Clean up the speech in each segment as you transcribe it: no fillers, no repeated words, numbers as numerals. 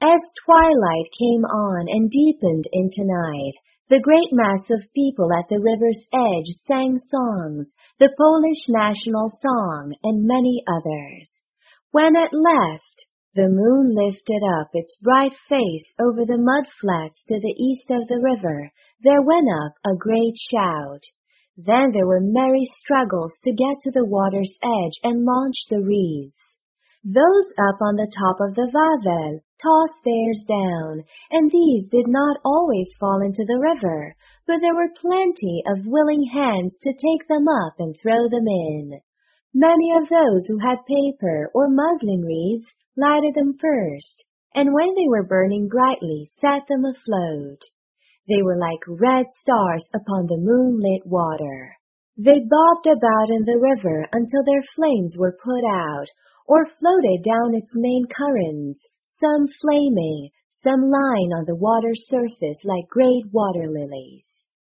As twilight came on and deepened into night, the great mass of people at the river's edge sang songs, the Polish national song, and many others. When at last the moon lifted up its bright face over the mud flats to the east of the river, there went up a great shout. Then there were merry struggles to get to the water's edge and launch the wreaths. Those up on the top of the Wawel tossed theirs down, and these did not always fall into the river, but there were plenty of willing hands to take them up and throw them in. Many of those who had paper or muslin wreaths lighted them first, and when they were burning brightly, set them afloat. They were like red stars upon the moonlit water. They bobbed about in the river until their flames were put out, or floated down its main currents, some flaming, some lying on the water's surface like great water lilies.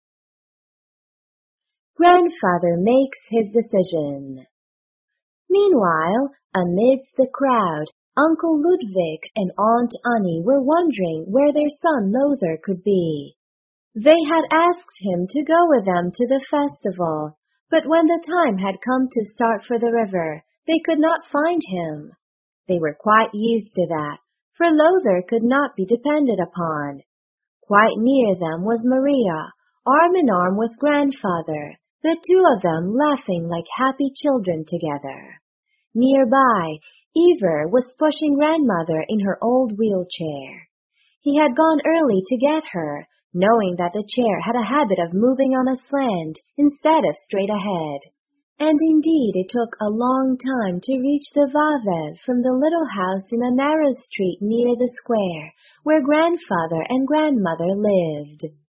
Grandfather makes his decision. Meanwhile, amidst the crowd, Uncle Ludwig and Aunt Annie were wondering where their son Lothar could be. They had asked him to go with them to the festival, but when the time had come to start for the river, they could not find him. They were quite used to that, for Lothar could not be depended upon. Quite near them was Maria, arm in arm with Grandfather, the two of them laughing like happy children together. Nearby, Ivar was pushing Grandmother in her old wheelchair. He had gone early to get her, knowing that the chair had a habit of moving on a slant instead of straight ahead. And indeed it took a long time to reach the Wawel from the little house in a narrow street near the square, where Grandfather and Grandmother lived.